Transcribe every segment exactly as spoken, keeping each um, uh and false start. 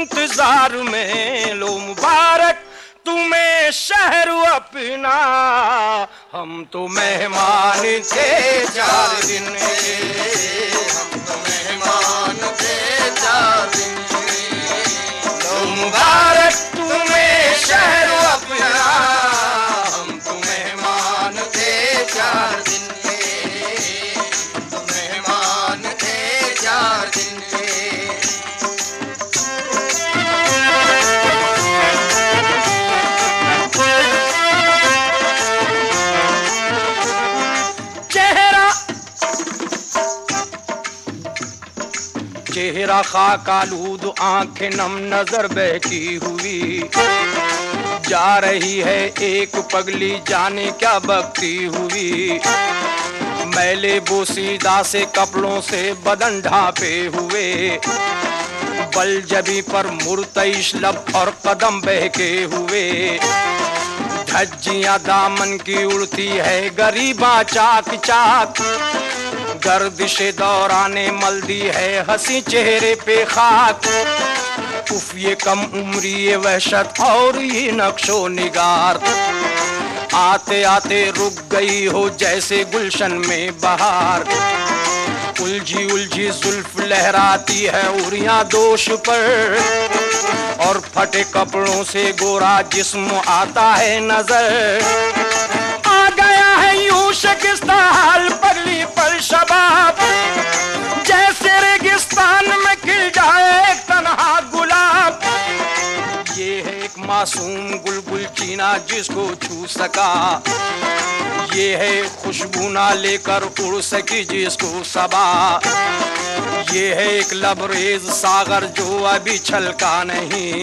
इंतजार में। लो मुबारक तुम्हें शहर अपना, हम तो मेहमान थे चार दिन के, हम तो मेहमान थे चार दिन के। लो मुबारक तुम्हें शहर अपना, हम तो मेहमान थे चार दिन के, हम तो मेहमान थे चार दिन के। चेहरा खाकालूद, आंखें नम, नजर बहकी हुई, जा रही है एक पगली जाने क्या बकती हुई। मैले बोसीदा से कपड़ों से बदन ढापे हुए, बल जबी पर मुर्तइश लब और कदम बहके हुए। धज्जियां दामन की उड़ती है गरीबा चाक चाक, गर्दिशे दौराने मल दी है हंसी चेहरे पे खाक। उफ ये कम उम्री ये वहशत और ये नक्शो निगार, आते आते रुक गई हो जैसे गुलशन में बहार। उलझी उलझी जुल्फ लहराती है उरिया दोष पर, और फटे कपड़ों से गोरा जिस्म आता है नजर। आ गया है यूं शिकस्ता हाल पगली पर शबाब, जैसे रेगिस्तान में खिल जाए तन्हा गुलाब। ये है एक मासूम गुलगुल चीना जिसको छू सका, ये है खुशबू ना लेकर उड़ सकी जिसको सबा। ये है एक लबरेज सागर जो अभी छलका नहीं,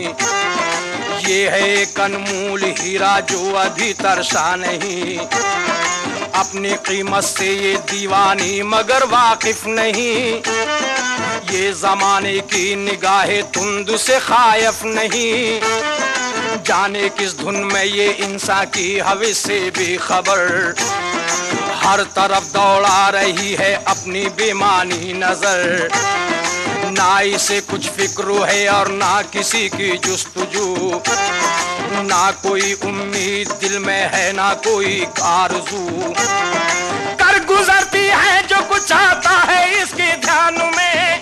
ये है एक अनमोल हीरा जो अभी तरसा नहीं। अपनी कीमत से ये दीवानी मगर वाकिफ नहीं, ये जमाने की निगाहे तुंद से खायफ नहीं। जाने किस धुन में ये इंसान की हविस से बेखबर, हर तरफ दौड़ा रही है अपनी बेमानी नजर। ना इसे कुछ फिक्र है और ना किसी की जुस्तजू, ना कोई उम्मीद दिल में है ना कोई आरज़ू। कर गुजरती है जो कुछ आता है इसके ध्यान में,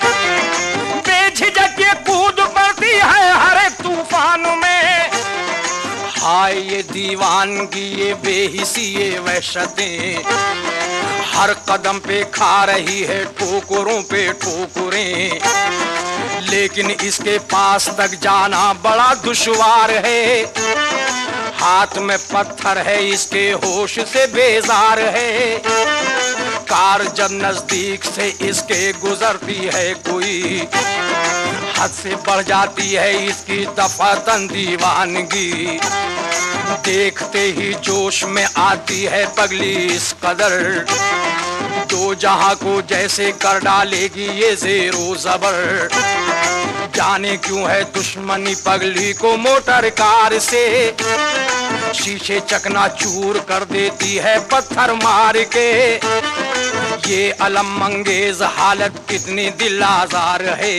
बेझिझक ये कूद पड़ती है हर एक तूफान में। हाय ये दीवानगी ये बेहिसी ये वहशतें, हर कदम पे खा रही है ठोकरों पे ठोकरें। लेकिन इसके पास तक जाना बड़ा दुश्वार है, हाथ में पत्थर है इसके होश से बेजार है। कार जब नजदीक से इसके गुजरती है कोई, हद से बढ़ जाती है इसकी दफातन दीवानगी। देखते ही जोश में आती है पगली इस कदर, दो जहां को जैसे कर डालेगी ये ज़ेरो ज़बर। जाने क्यों है दुश्मनी पगली को मोटर कार से, शीशे चकना चूर कर देती है पत्थर मार के। ये अलम मंगेज हालत कितनी दिल आज़ार है,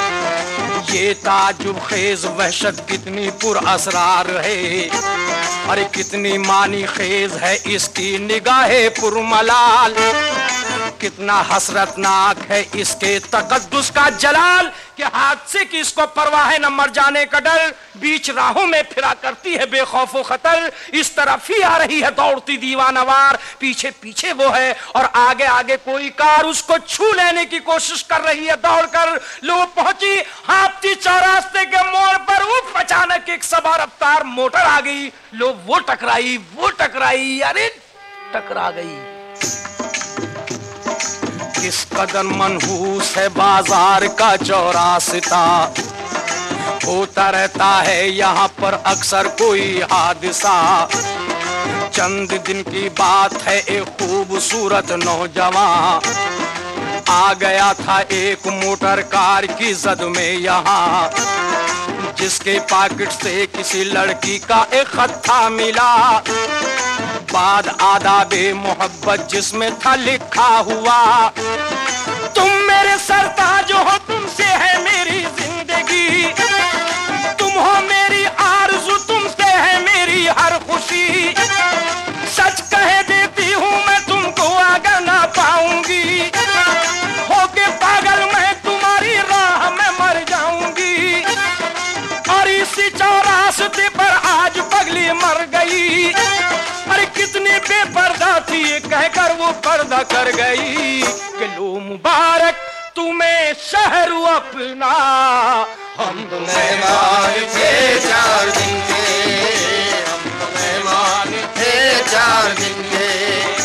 ये ताजुब खेज वहशत कितनी पुरअसरार है। अरे कितनी मानी खेज है इसकी निगाहे पुरमलाल, कितना हसरतनाक है इसके तकद्दुस का जलाल। कि हादसे की इसको परवाह है न मर जाने का डर, बीच राहों में फिरा करती है बेखौफ खतर। इस तरफ ही आ रही है दौड़ती दीवानवार, पीछे पीछे वो है और आगे आगे कोई कार उसको छू लेने की कोशिश कर रही है दौड़कर। लो पहुंची हापती चौरास्ते के मोड़ पर, उफ अचानक एक सबा रफ्तार मोटर आ गई। लो वो टकराई वो टकराई अरे टकरा गई। किस कदर मनहूस है बाजार का चौरास्ता, होता रहता है यहाँ पर अक्सर कोई हादसा। चंद दिन की बात है एक खूबसूरत नौजवान आ गया था एक मोटर कार की जद में यहाँ, जिसके पॉकेट से किसी लड़की का एक खत था मिला। बाद आदाबे मोहब्बत जिसमें था लिखा हुआ, तुम मेरे सरताज हो तुमसे है मेरी जिंदगी, वो पर्दा कर गई कि लो मुबारक तुम्हें शहर अपना, हम तो मेहमान थे चार दिन के, हम तो मेहमान थे चार दिन के।